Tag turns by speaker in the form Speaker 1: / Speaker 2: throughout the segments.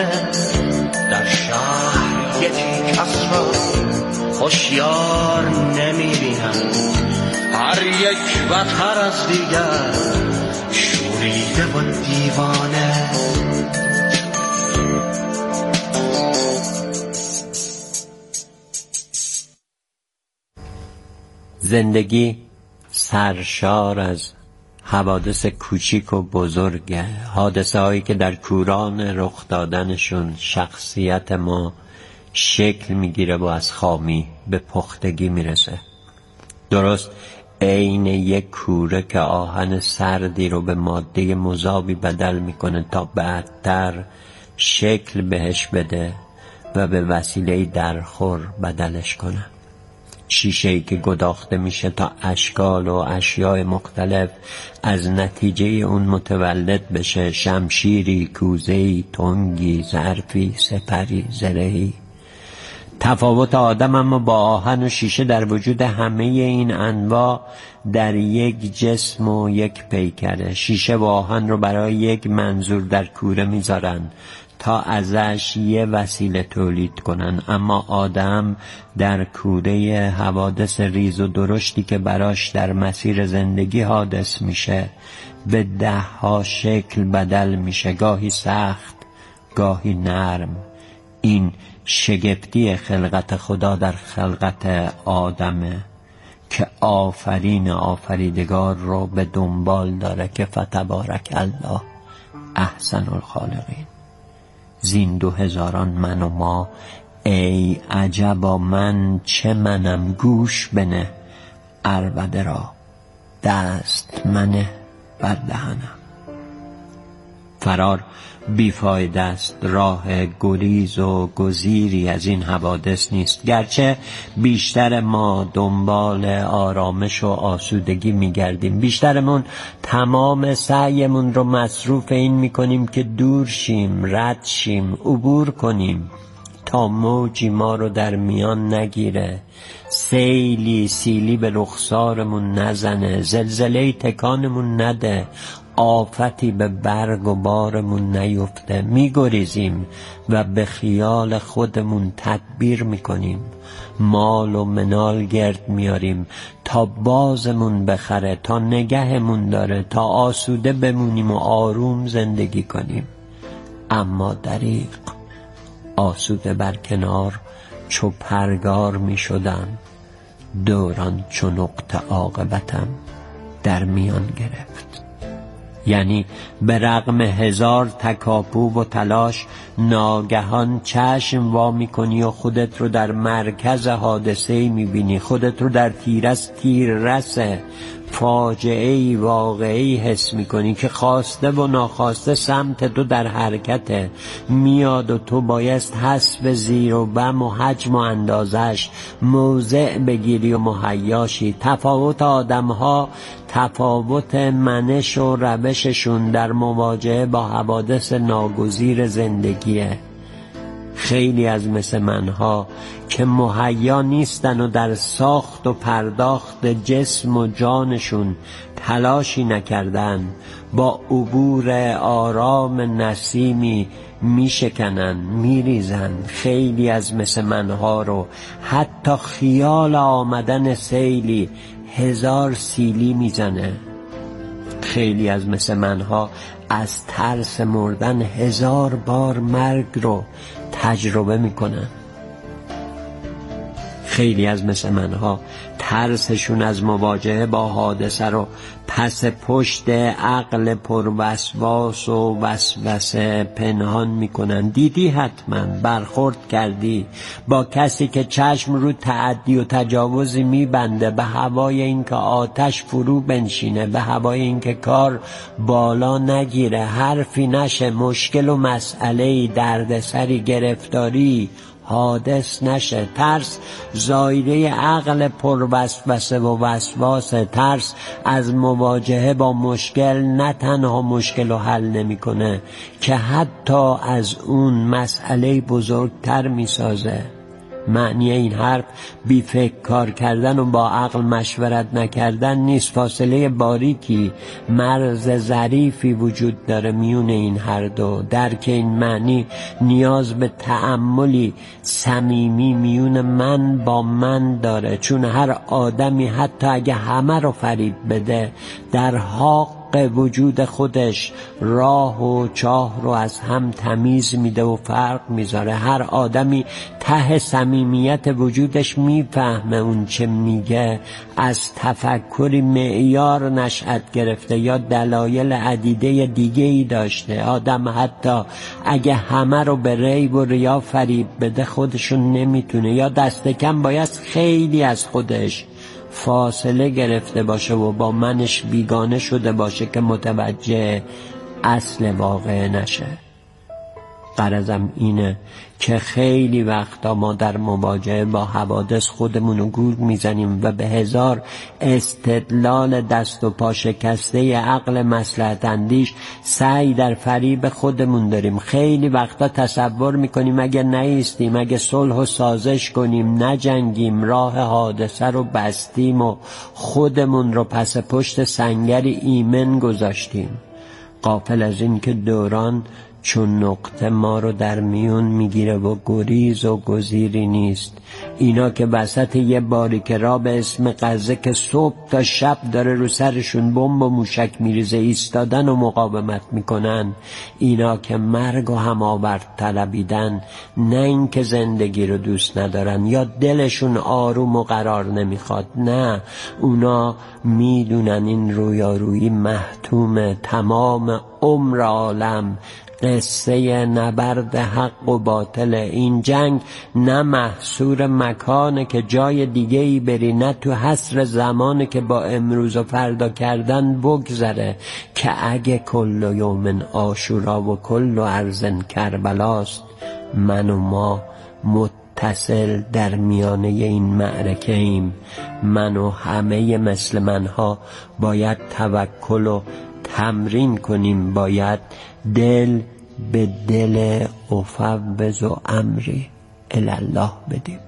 Speaker 1: در شهر یکی کس را هوشیار نمی‌بینم، هر یک بدتر از دیگر شوریده و دیوانه.
Speaker 2: زندگی سرشار از حوادث کوچیک و بزرگه، حادثه هایی که در کوران رخ دادنشون شخصیت ما شکل میگیره و از خامی به پختگی میرسه. درست عین یک کوره که آهن سردی رو به ماده مذابی بدل میکنه تا بعدتر شکل بهش بده و به وسیله درخور بدلش کنه. شیشه‌ای که گداخته میشه تا اشکال و اشیاء مختلف از نتیجه اون متولد بشه، شمشیری، کوزه‌ای، تنگی، ظرفی، سپری، زرهی. تفاوت آدم اما با آهن و شیشه در وجود همه این انواع در یک جسم و یک پیکره. شیشه و آهن رو برای یک منظور در کوره میذارن تا ازش یه وسیله تولید کنن، اما آدم در کوره حوادث ریز و درشتی که براش در مسیر زندگی حادث میشه به 10 شکل بدل میشه، گاهی سخت گاهی نرم. این شگفتی خلقت خدا در خلقت آدمه که آفرین آفریدگار رو به دنبال داره که فتبارک الله احسن الخالقین. زین 2000 من و ما، ای عجبا من چه منم، گوش بنه عربده را دست منه بر دهنم. فرار بیفایده است، راه گریز و گزیری از این حوادث نیست. گرچه بیشتر ما دنبال آرامش و آسودگی میگردیم، بیشترمون تمام سعیمون رو مصروف این میکنیم که دور شیم، رد شیم، عبور کنیم تا موجی ما رو در میان نگیره، سیلی سیلی به رخسارمون نزنه، زلزله تکانمون نده، آفتی به برگ و بارمون نیفته. میگریزیم و به خیال خودمون تدبیر میکنیم، مال و منال گرد میاریم تا بازمون بخره، تا نگهمون داره، تا آسوده بمونیم و آروم زندگی کنیم. اما دریغ آسوده بر کنار چو پرگار می شدم، دوران چو نقطه عاقبتم در میان گرفت. یعنی به رغم 1000 تکاپو و تلاش ناگهان چشم وا میکنی و خودت رو در مرکز حادثه‌ای میبینی، خودت رو در تیررس فاجعه‌ای واقعی حس میکنی که خواسته و ناخواسته سمت تو در حرکته میاد و تو بایست حسب زیر و بم و حجم و اندازش موضع بگیری و مهیاشی. تفاوت آدم‌ها، تفاوت منش و روششون در مواجهه با حوادث ناگزیر زندگیه. خیلی از مثل منها که مهیا نیستن و در ساخت و پرداخت جسم و جانشون تلاشی نکردن، با عبور آرام نسیمی میشکنن، میریزن. خیلی از مثل منها رو حتی خیال آمدن سیلی 1000 سیلی میزنه. خیلی از مثل منها از ترس مردن 1000 بار مرگ رو تجربه میکنن. خیلی از مثل منها ترسشون از مواجهه با حادثه رو پس پشت عقل پروسواس و وسوسه پنهان میکنن. دیدی حتما، برخورد کردی با کسی که چشم رو تعدی و تجاوزی میبنده به هوای اینکه آتش فرو بنشینه، به هوای اینکه کار بالا نگیره، حرفی نشه، مشکل و مسئله‌ای، دردسری، گرفتاری حادث نشه. ترس زایده عقل پروسوسه و وسواس. ترس از مواجهه با مشکل نه تنها مشکل رو حل نمیکنه که حتی از اون مسئله بزرگتر میسازه. معنی این حرف بی فکر کار کردن و با عقل مشورت نکردن نیست. فاصله باریکی، مرز ظریفی وجود داره میون این هر دو. درک این معنی نیاز به تأملی صمیمی میون من با من داره، چون هر آدمی حتی اگه همه رو فریب بده در حق وجود خودش راه و چاه رو از هم تمیز میده و فرق میذاره. هر آدمی ته صمیمیت وجودش میفهمه اون چه میگه از تفکری معیار نشأت گرفته یا دلایل عدیده دیگه ای داشته. آدم حتی اگه همه رو به ریب و ریا فریب بده خودشون نمیتونه، یا دست کم باید خیلی از خودش فاصله گرفته باشه و با منش بیگانه شده باشه که متوجه اصل واقع نشه. غرضم اینه که خیلی وقتا ما در مواجهه با حوادث خودمونو گول میزنیم و به هزار استدلال دست و پا شکسته عقل مصلحت اندیش سعی در فریب خودمون داریم. خیلی وقتا تصور میکنیم اگه نایستیم، اگه صلح و سازش کنیم، نجنگیم، راه حادثه رو بستیم و خودمون رو پس پشت سنگر ایمن گذاشتیم، غافل از این که دوران چون نقطه ما رو در میون میگیره و گریز و گزیری نیست. اینا که وسط یه باریکه را به اسم غزه که صبح تا شب داره رو سرشون بمب و موشک میریزه ایستادن و مقاومت میکنن، اینا که مرگ و هماورد طلبیدن، نه این که زندگی رو دوست ندارن یا دلشون آروم و قرار نمیخواد، نه، اونا میدونن این رویارویی محتوم تمام عمر عالم، قصه نبرد حق و باطل. این جنگ نه محصور مکانه که جای دیگه ای بری، نه تو حصر زمانه که با امروز و فردا کردن بگذره، که اگه کل یوم عاشورا و کل ارض کربلاست، من و ما متصل در میانه این معرکه ایم. من و همه مثل منها باید توکل و تمرین کنیم، باید دل به دل افوض و امری الله بدیم.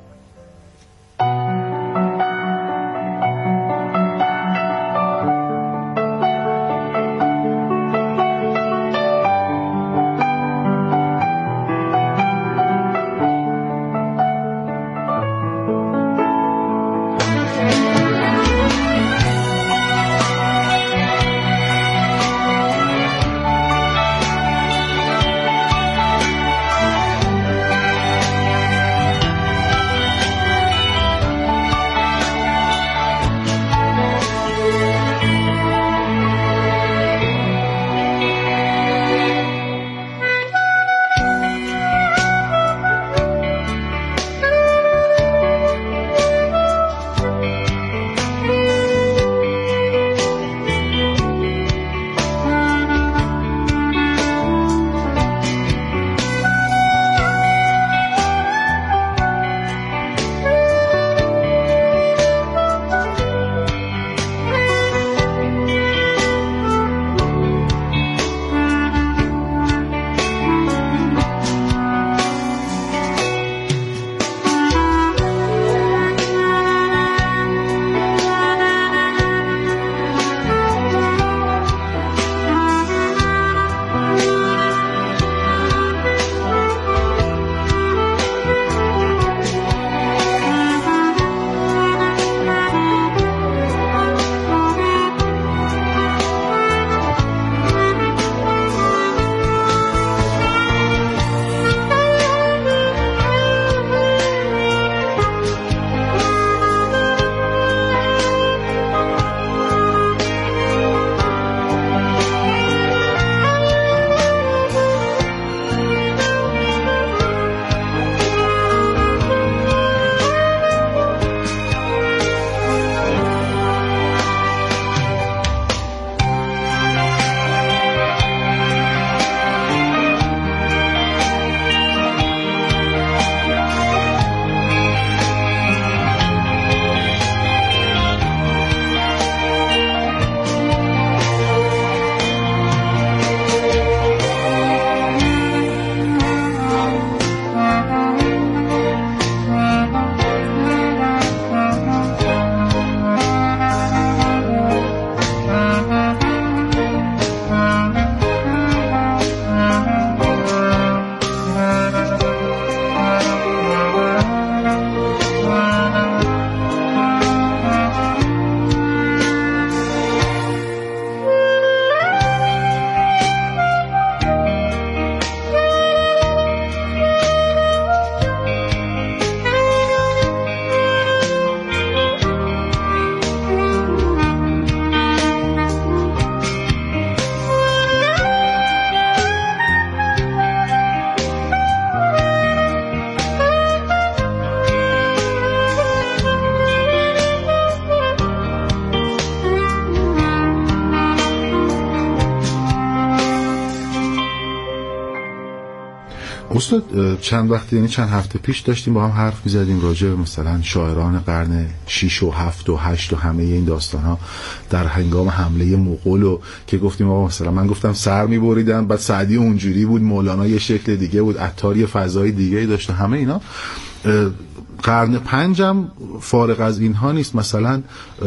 Speaker 3: استاد چند وقت، یعنی چند هفته پیش داشتیم با هم حرف می‌زدیم راجع به مثلا شاعران قرن 6 و 7 و 8 و همه این داستان‌ها در هنگام حمله مغول، و که گفتیم آقا مثلا من گفتم سر می‌بریدن، بعد سعدی اونجوری بود، مولانا یه شکل دیگه بود، عطار یه فضای دیگه‌ای داشت، همه اینا. قرن 5 هم فارغ از اینها نیست. مثلا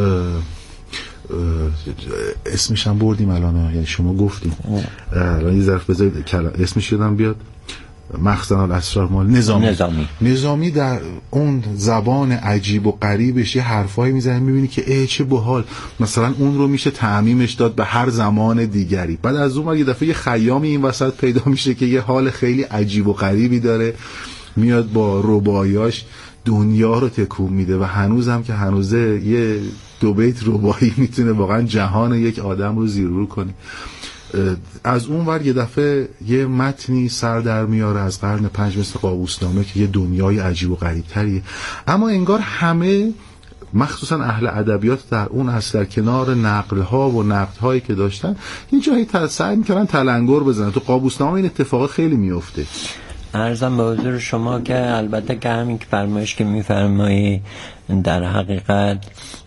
Speaker 3: اسمش هم بردیم الان، یعنی شما گفتیم الان یه ظرف بذارید اسمش یادم بیاد، مخزن الاسرار مال نظامی در اون زبان عجیب و غریبش یه حرفایی میزنه، میبینی که چه باحال، مثلا اون رو میشه تعمیمش داد به هر زمان دیگری. بعد از اون یه دفعه یه خیامی این وسط پیدا میشه که یه حال خیلی عجیب و غریبی داره، میاد با رباعیاش دنیا رو تکون میده و هنوزم که هنوزه یه 2 بیت رباعی میتونه واقعا جهان یک آدم رو زیرو کنه. از اون ور یه دفعه یه متنی سر در میاره از قرن 5 مثل قابوسنامه که یه دنیای عجیب و غریب تریه، اما انگار همه مخصوصا اهل ادبیات در اون اصل در کنار نقل‌ها و نقدهایی که داشتن یه جایی سعی می‌کردن تلنگر بزنن. تو قابوسنامه این اتفاق خیلی میفته.
Speaker 2: عرضم به حضور شما که البته که همین که فرمایش که می‌فرمایی در حقیقت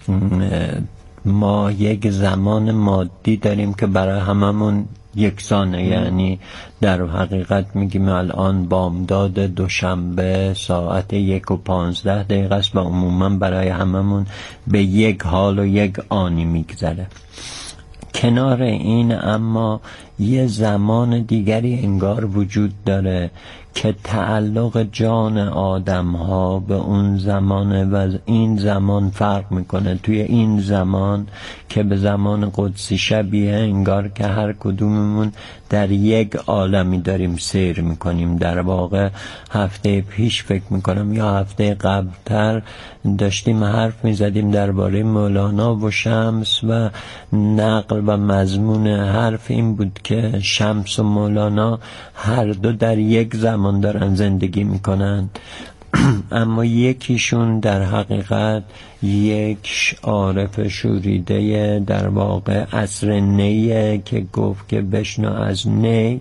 Speaker 2: ما یک زمان مادی داریم که برای هممون یکسانه، یعنی در حقیقت میگیم الان بامداد دوشنبه ساعت 1:15 است و عموما برای هممون به یک حال و یک آنی میگذره. کنار این اما یه زمان دیگری انگار وجود داره که تعلق جان آدم ها به اون زمانه و این زمان فرق میکنه. توی این زمان که به زمان قدسی شبیه، انگار که هر کدوممون در یک عالمی داریم سیر میکنیم. در واقع هفته پیش فکر میکنم یا هفته قبلتر داشتیم حرف میزدیم درباره مولانا و شمس و نقل و مضمون حرف این بود که شمس و مولانا هر دو در یک زمان دارن زندگی میکنن اما یکیشون در حقیقت یک عارف شوریده در واقع عصر نیه که گفت که بشنو از نی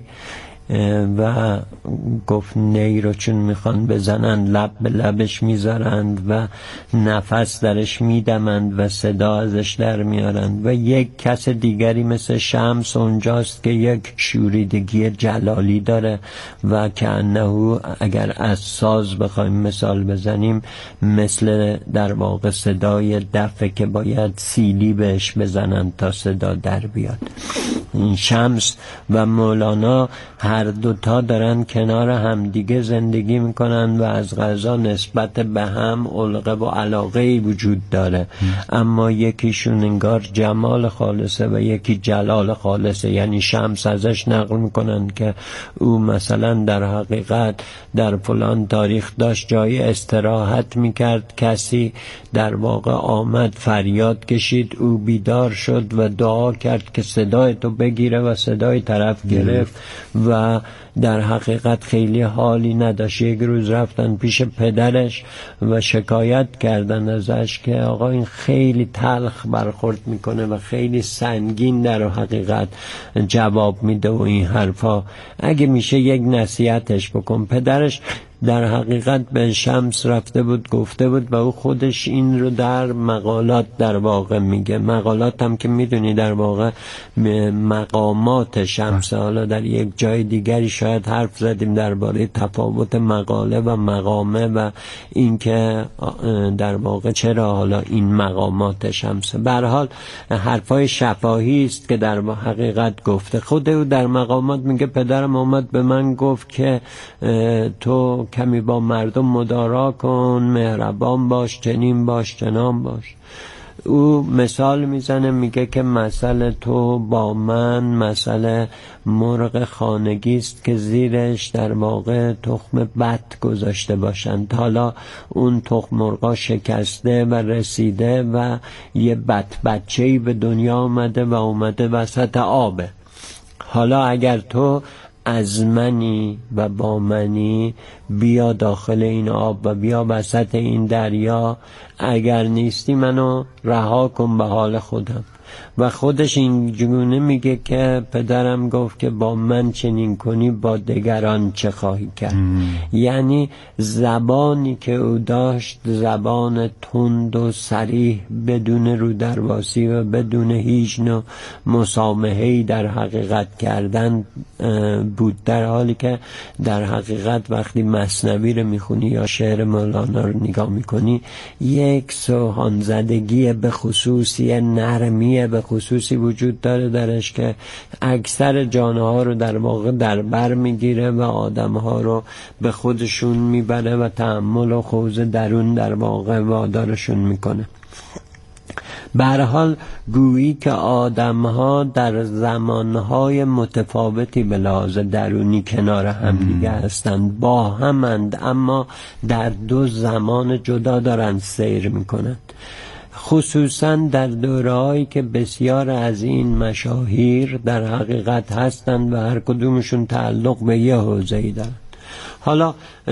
Speaker 2: و گفت نی رو چون میخوان بزنن لب به لبش میذارند و نفس درش میدمند و صدا ازش در میارند و یک کس دیگری مثل شمس اونجاست که یک شوریدگی جلالی داره و که انه اگر از ساز بخوایم مثال بزنیم مثل در واقع صدای دفه که باید سیلی بهش بزنند تا صدا در بیاد. این شمس و مولانا هر دوتا دارن کنار هم دیگه زندگی میکنن و از قضا نسبت به هم علقه و علاقه وجود داره اما یکیشون انگار جمال خالصه و یکی جلال خالصه. یعنی شمس ازش نقل میکنن که او مثلا در حقیقت در فلان تاریخ داشت جای استراحت میکرد، کسی در واقع آمد فریاد کشید، او بیدار شد و دعا کرد که صدای تو بگیره و صدای طرف گرفت و در حقیقت خیلی حالی نداشت. یک روز رفتن پیش پدرش و شکایت کردن ازش که آقا این خیلی تلخ برخورد میکنه و خیلی سنگین در حقیقت جواب میده و این حرفا، اگه میشه یک نصیحتش بکن. پدرش در حقیقت به شمس رفته بود گفته بود و او خودش این رو در مقالات در واقع میگه. مقالات هم که میدونی در واقع مقامات شمس. حالا در یک جای دیگری شاید حرف زدیم درباره تفاوت مقاله و مقامه و اینکه در واقع چرا حالا این مقامات شمس. به هر حال حرفای شفاهی است که در حقیقت گفته. خود او در مقامات میگه پدرم آمد به من گفت که تو کمی با مردم مدارا کن، مهربان باش، چنین باش، چنان باش. او مثال میزنه میگه که مثل تو با من مثل مرغ خانگی است که زیرش در واقع تخم بط گذاشته باشند. حالا اون تخم مرغا شکسته و رسیده و یه بچه‌ای به دنیا آمده و اومده وسط آبه. حالا اگر تو از منی و با منی بیا داخل این آب و بیا وسط این دریا، اگر نیستی منو رها کن به حال خودم. و خودش اینجوری میگه که پدرم گفت که با من چنین کنی با دیگران چه خواهی کرد. یعنی زبانی که او داشت زبان تند و صریح بدون رودرواسی و بدون هیچ نوع مسامحه‌ای در حقیقت کردن بود، در حالی که در حقیقت وقتی مثنوی رو میخونی یا شعر مولانا رو نگاه میکنی یک سوهان زدگی به خصوصی نرمی به خصوصی وجود داره درش که اکثر جانها رو در واقع در بر میگیره و آدمها رو به خودشون میبره و تأمل و خوض درون در واقع وادارشون میکنه. به هر حال گویی که آدم‌ها در زمانهای متفاوتی به لحاظ درونی کنار هم دیگه هستند، با همند اما در دو زمان جدا دارن سیر میکنند. خصوصا در دوره‌هایی که بسیار از این مشاهیر در حقیقت هستند و هر کدومشون تعلق به یه حوزه‌ای دارن. حالا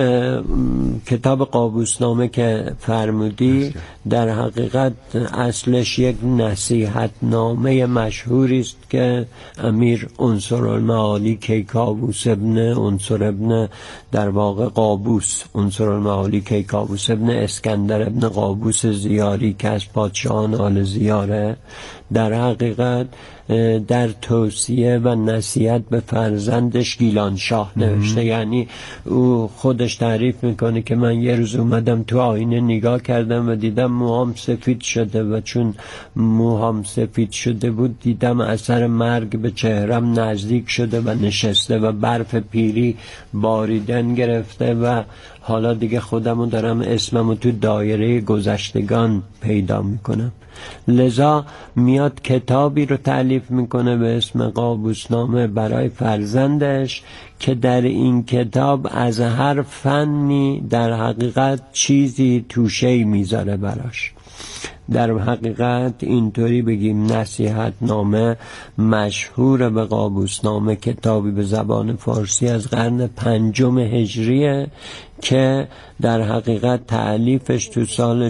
Speaker 2: کتاب قابوسنامه که فرمودی در حقیقت اصلش یک نصیحت نامه مشهوری است که امیر عنصرالمعالی کیکاووس ابن در واقع قابوس عنصرالمعالی کیکاووس ابن اسکندر ابن قابوس زیاری که از پادشاهان آل زیاره در حقیقت در توصیه و نصیحت به فرزندش گیلان شاه نوشته. یعنی او خودش تعریف میکنه که من یه روز اومدم تو آینه نگاه کردم و دیدم موهام سفید شده و چون موهام سفید شده بود دیدم اثر مرگ به چهرم نزدیک شده و نشسته و برف پیری باریدن گرفته و حالا دیگه خودمو دارم اسممو تو دایره گذشتگان پیدا میکنم. لذا میاد کتابی رو تألیف میکنه به اسم قابوسنامه برای فرزندش که در این کتاب از هر فنی در حقیقت چیزی توشه‌ای میذاره براش. در حقیقت اینطوری بگیم نصیحت نامه مشهور به قابوسنامه، کتابی به زبان فارسی از قرن 5 هجریه که در حقیقت تألیفش تو سال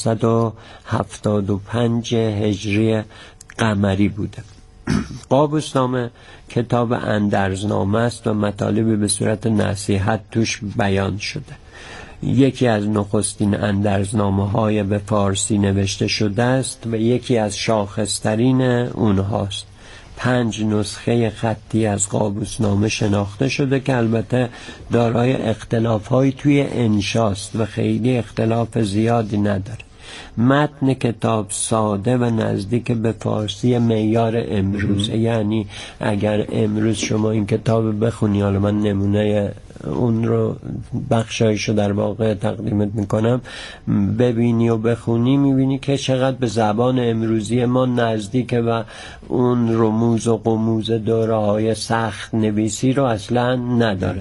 Speaker 2: 475 هجری قمری بوده. قابوسنامه کتاب اندرزنامه است و مطالبی به صورت نصیحت توش بیان شده. یکی از نخستین اندرزنامه‌های به فارسی نوشته شده است و یکی از شاخصترین اونهاست. 5 نسخه خطی از قابوسنامه شناخته شده که البته دارای اختلاف‌هایی توی انشاست و خیلی اختلاف زیادی نداره. متن کتاب ساده و نزدیک به فارسی معیار امروزه، یعنی اگر امروز شما این کتاب بخونی، حالا من نمونه اون رو بخشایشو در واقع تقدیمت میکنم، ببینی و بخونی میبینی که چقدر به زبان امروزی ما نزدیکه و اون رموز و قموز دوره های سخت نویسی رو اصلا نداره.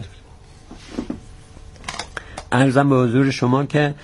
Speaker 2: عرضم به حضور شما که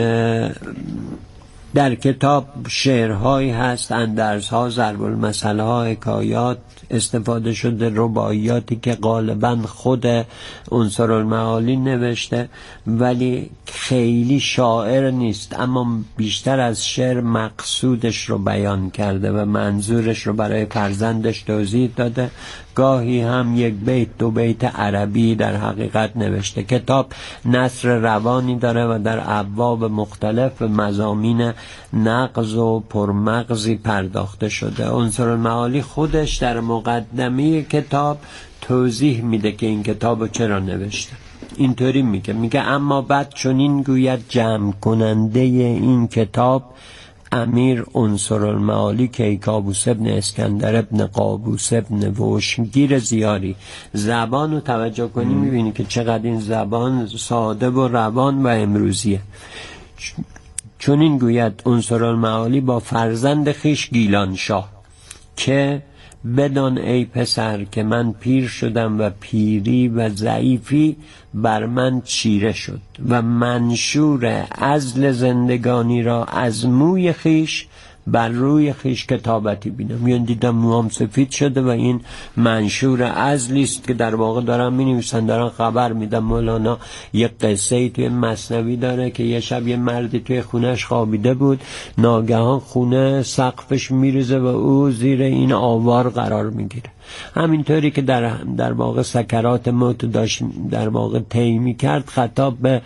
Speaker 2: در کتاب شعرهایی هست، اندرزها، ضرب المثل ها، حکایات استفاده شده، رباعیاتی که غالبا خود عنصرالمعالی نوشته ولی خیلی شاعر نیست، اما بیشتر از شعر مقصودش رو بیان کرده و منظورش رو برای فرزندش توضیح داده. گاهی هم یک بیت دو بیت عربی در حقیقت نوشته. کتاب نثر روانی داره و در ابواب مختلف مضامین نغز و پرمغزی پرداخته شده. عنصرالمعالی خودش در مقدمه کتاب توضیح میده که این کتابو چرا نوشته. اینطوری میگه اما بعد چنین گوید جمع کننده این کتاب امیر عنصرالمعالی کیکاووس ابن اسکندر ابن قابوس ابن وشمگیر زیاری. زبان رو توجه کنی میبینی که چقدر این زبان ساده و روان و امروزیه. چون این گوید عنصرالمعالی با فرزند خیش گیلان شاه که بدان ای پسر که من پیر شدم و پیری و ضعیفی بر من چیره شد و منشور عزل زندگانی را از موی خیش بر روی خیش کتابتی بینم. یعنی دیدم موام سفید شده و این منشور عزلی است که در واقع دارن می‌نویسن، دارن خبر میدن. مولانا یک قصه‌ای توی مثنوی داره که یه شب یه مردی توی خونش خوابیده بود، ناگهان خونه سقفش میریزه و او زیر این آوار قرار میگیره. همینطوری که در واقع سکرات موت داشت در واقع طی می‌کرد، خطاب به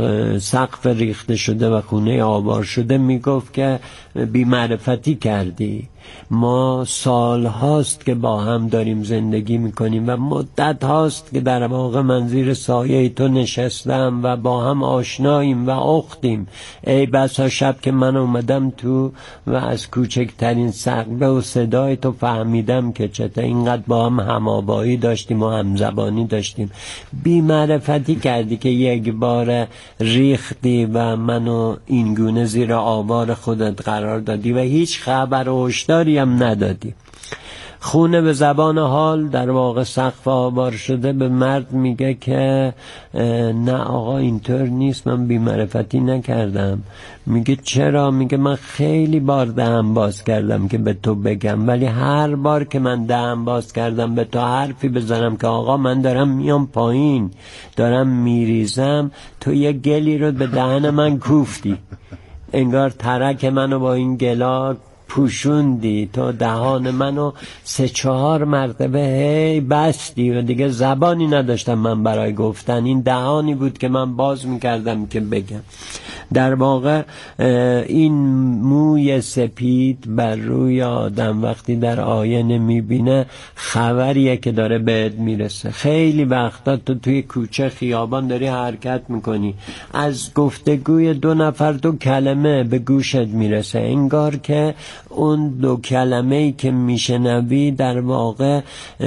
Speaker 2: سقف ریخته شده و خونه آوار شده میگفت که بی معرفتی کردی. ما سال هاست که با هم داریم زندگی میکنیم و مدت هاست که در واقع من زیر سایه تو نشستم و با هم آشناییم و اختیم. ای بسا شب که من اومدم تو و از کوچکترین سقبه و صدای تو فهمیدم که چطور اینقدر با هم هم‌آوایی داشتیم و همزبانی داشتیم. بی معرفتی کردی که یک بار ریختی و منو اینگونه زیر آوار خودت قرار دادی و هیچ خبر و هشداری هم ندادی. خونه به زبان حال در واقع سقف آوار شده به مرد میگه که نه آقا اینطور نیست، من بی‌معرفتی نکردم. میگه چرا؟ میگه من خیلی بار دهن باز کردم که به تو بگم، ولی هر بار که من دهن باز کردم به تو حرفی بزنم که آقا من دارم میام پایین، دارم میریزم، تو یه گلی رو به دهن من کوفتی، انگار ترک منو با این گلا پوشوندی، تو دهان منو 3-4 مرتبه هی بستی و دیگه زبانی نداشتم من برای گفتن. این دهانی بود که من باز میکردم که بگم. در واقع این موی سپید بر روی آدم وقتی در آینه میبینه خبریه که داره بهت میرسه. خیلی وقتا تو توی کوچه خیابان داری حرکت میکنی، از گفتگوی 2 نفر 2 کلمه به گوشت میرسه، انگار که اون 2 کلمه‌ای که میشنوی در واقع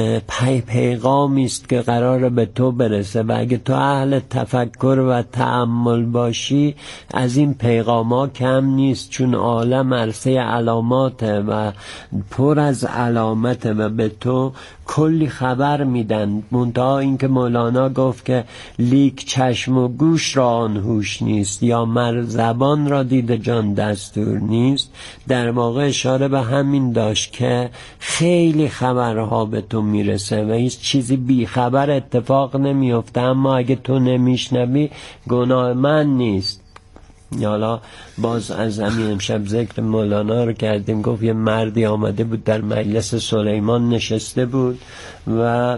Speaker 2: پیغامی است که قراره به تو برسه و اگه تو اهل تفکر و تأمل باشی از این پیغاما کم نیست، چون عالم عرصه علاماته و پر از علامته و به تو کلی خبر میدن. منتها این که مولانا گفت که لیک چشم و گوش را آن هوش نیست، یا مر زبان را دید جان دستور نیست، در واقع اشاره به همین داشت که خیلی خبرها به تو میرسه و هیچ چیزی بی خبر اتفاق نمیفته، اما اگه تو نمیشنوی گناه من نیست. حالا باز از همین امشب ذکر مولانا رو کردیم، گفت یه مردی آمده بود در مجلس سلیمان نشسته بود و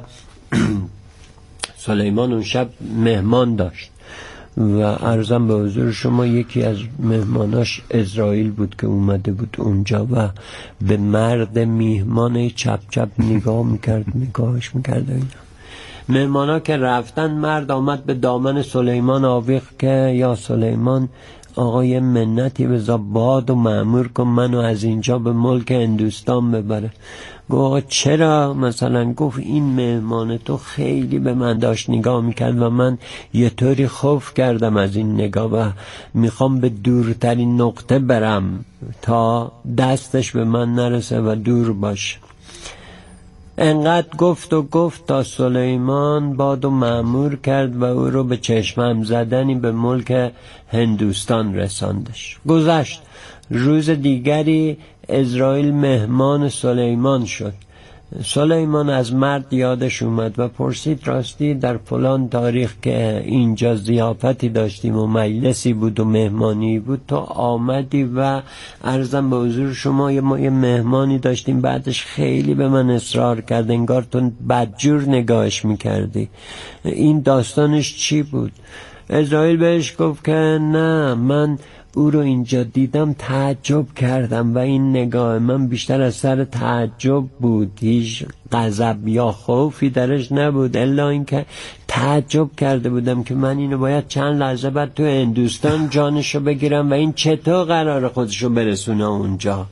Speaker 2: سلیمان اون شب مهمان داشت و عرضم به حضور شما یکی از مهماناش اسرائیل بود که اومده بود اونجا و به مرد میهمان چپ چپ نگاهش میکرد اینا. مهمانا که رفتن، مرد آمد به دامن سلیمان آویخت که یا سلیمان آقای منتی بذار باد و مأمور کن منو از اینجا به ملک هندوستان ببره. گفت چرا مثلا؟ گفت این مهمان تو خیلی به من داشت نگاه میکرد و من یه طوری خوف کردم از این نگاه و میخوام به دورترین نقطه برم تا دستش به من نرسه و دور باشه. انقدر گفت تا سلیمان باد و مأمور کرد و او رو به چشمم زدنی به ملک هندوستان رساندش. گذشت. روز دیگری اسرائیل مهمان سلیمان شد. سلیمان از مرد یادش اومد و پرسید راستی در فلان تاریخ که اینجا ضیافتی داشتیم و مجلسی بود و مهمانی بود تو آمدی و عرضم به حضور شما ما یه مهمانی داشتیم، بعدش خیلی به من اصرار کرد، انگار تو بدجور نگاهش میکردی، این داستانش چی بود؟ اسرائیل بهش گفت که نه، من او رو اینجا دیدم تعجب کردم و این نگاه من بیشتر از سر تعجب بود، هیچ غضب یا خوفی درش نبود، الا اینکه تعجب کرده بودم که من اینو باید چند لحظه بعد تو هندوستان جانشو بگیرم و این چطور قرار خودشو برسونه اونجا.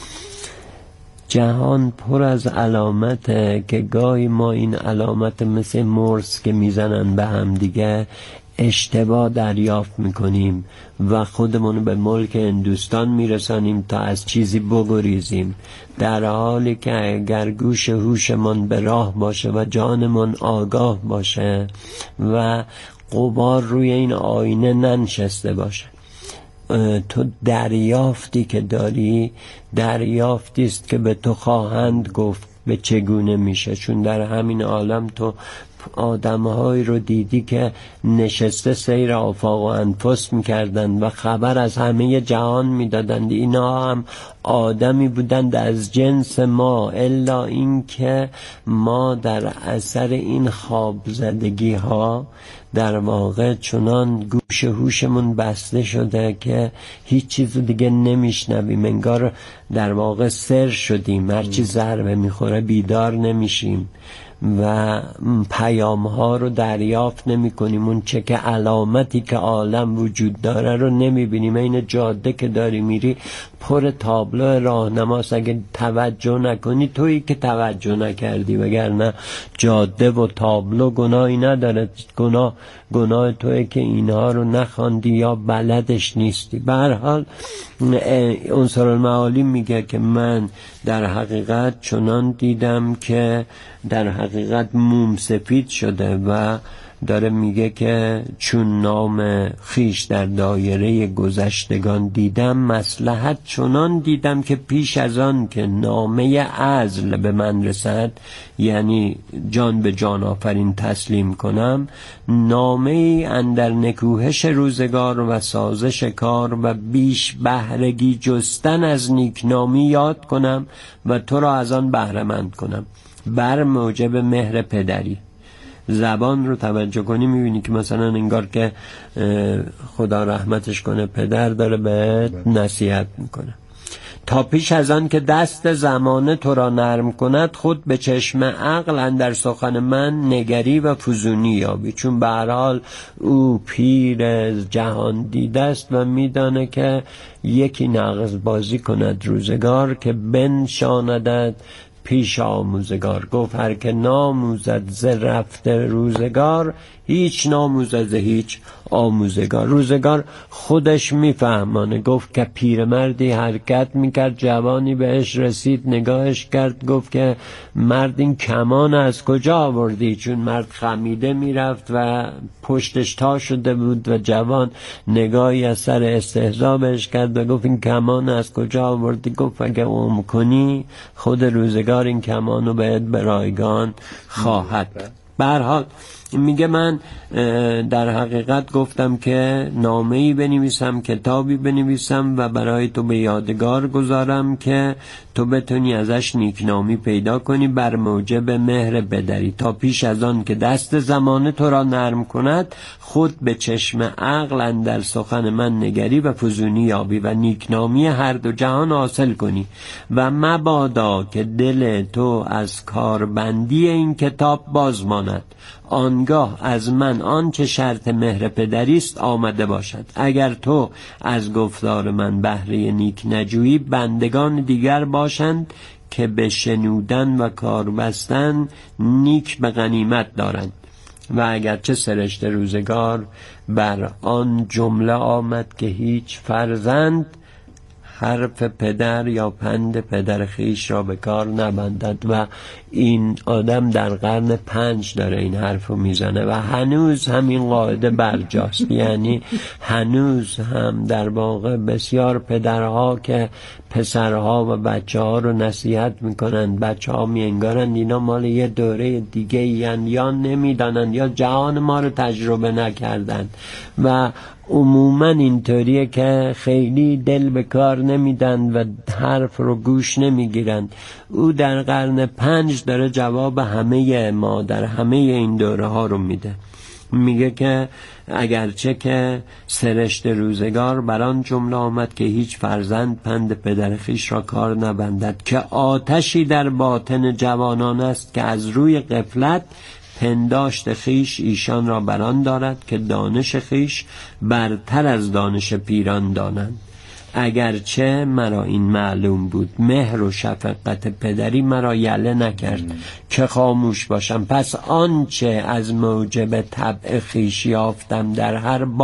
Speaker 2: جهان پر از علامته که گاهی ما این علامت مثل مرس که میزنن به هم دیگه اشتباه دریافت میکنیم و خودمونو به ملک هندوستان میرسانیم تا از چیزی بگریزیم، در حالی که اگر گوش هوشمون به راه باشه و جانمون آگاه باشه و غبار روی این آینه ننشسته باشه. تو دریافتی که داری دریافتی است که به تو خواهند گفت به چگونه میشه، چون در همین عالم تو آدم‌هایی رو دیدی که نشسته سیر آفاق و انفس می‌کردند و خبر از همه جهان می‌دادند. اینا هم آدمی بودند از جنس ما، الا این که ما در اثر این خواب زدگی ها در واقع چنان گوش هوشمون بسته شده که هیچ چیز دیگه نمیشنویم، انگار در واقع سر شدیم، هرچی ضربه میخوره بیدار نمیشیم و پیام ها رو دریافت نمی کنیم، اون چه که علامتی که عالم وجود داره رو نمی بینیم. این جاده که داری میری پر تابلو راهنماست، اگه توجه نکنی تویی که توجه نکردی، وگرنه جاده و تابلو گناهی نداره، گناه تویی که اینها رو نخواندی یا بلدش نیستی. به هر حال عنصر المعالی میگه که من در حقیقت چنان دیدم که در حقیقت موم سفید شده و داره میگه که چون نام خیش در دایره گذشتگان دیدم، مصلحت چنان دیدم که پیش از آن که نامه عزل به من رسد، یعنی جان به جان آفرین تسلیم کنم، نامه ای اندر نکوهش روزگار و سازش کار و بیش بهرگی جستن از نیکنامی یاد کنم و تو را از آن بهره‌مند کنم بر موجب مهر پدری. زبان رو توجه کنی میبینی که مثلا انگار که خدا رحمتش کنه پدر داره به نصیحت میکنه. تا پیش از آن که دست زمانه تو را نرم کند، خود به چشم عقل اندر سخن من نگری و فزونی یابی. چون به هر حال او پیر جهان دیده است و میدانه که یکی نغز بازی کند روزگار که بنشاندد پیش آموزگار. گفت هر که ناموزد ز رفته روزگار، هیچ ناموزد ز هیچ آموزگار. روزگار خودش میفهمانه. گفت که پیرمردی حرکت میکرد، جوانی بهش رسید نگاهش کرد، گفت که مرد این کمان از کجا آوردی؟ چون مرد خمیده میرفت و پشتش تا شده بود و جوان نگاهی از سر استهزا بهش کرد و گفت این کمان از کجا آوردی؟ گفت اگه کنی خود روزگار این کمانو بهت به رایگان خواهد. به هر حال میگه من در حقیقت گفتم که نامه‌ای بنویسم، کتابی بنویسم و برای تو به یادگار گذارم که تو بتونی ازش نیکنامی پیدا کنی بر موجب مهر پدری. تا پیش از آن که دست زمانه تو را نرم کند، خود به چشم عقل اندر سخن من نگری و فزونی یابی و نیکنامی هر دو جهان حاصل کنی و مبادا که دل تو از کاربندی این کتاب باز ماند، آنگاه از من آنچه شرط مهر پدری است آمده باشد. اگر تو از گفتار من بهره نیک نجویی، بندگان دیگر باشند که به شنودن و کار بستن نیک به غنیمت دارند. و اگرچه سرشت روزگار بر آن جمله آمد که هیچ فرزند حرف پدر یا پند پدر خیش را به کار نبندد. و این آدم در قرن 5 داره این حرفو میزنه و هنوز همین قاعده برجاست. یعنی هنوز هم در واقع بسیار پدرها که پسرها و بچه ها رو نصیحت میکنن، بچه ها میانگارن اینا مال یه دوره دیگه یا نمیدانن یا جهان ما رو تجربه نکردن و عموما اینطوریه که خیلی دل به کار نمیدن و حرف رو گوش نمیگیرن. او در قرن 5 داره جواب همه ما در همه این دوره ها رو میده. میگه که اگرچه که سرشت روزگار بران جمله آمد که هیچ فرزند پند پدر خیش را کار نبندد، که آتشی در باطن جوانان است که از روی غفلت پنداشت خیش ایشان را بران دارد که دانش خیش برتر از دانش پیران دانند. اگرچه مرا این معلوم بود، مهر و شفقت پدری مرا یله نکرد که خاموش باشم. پس آنچه از موجب طبع خیش یافتم در هر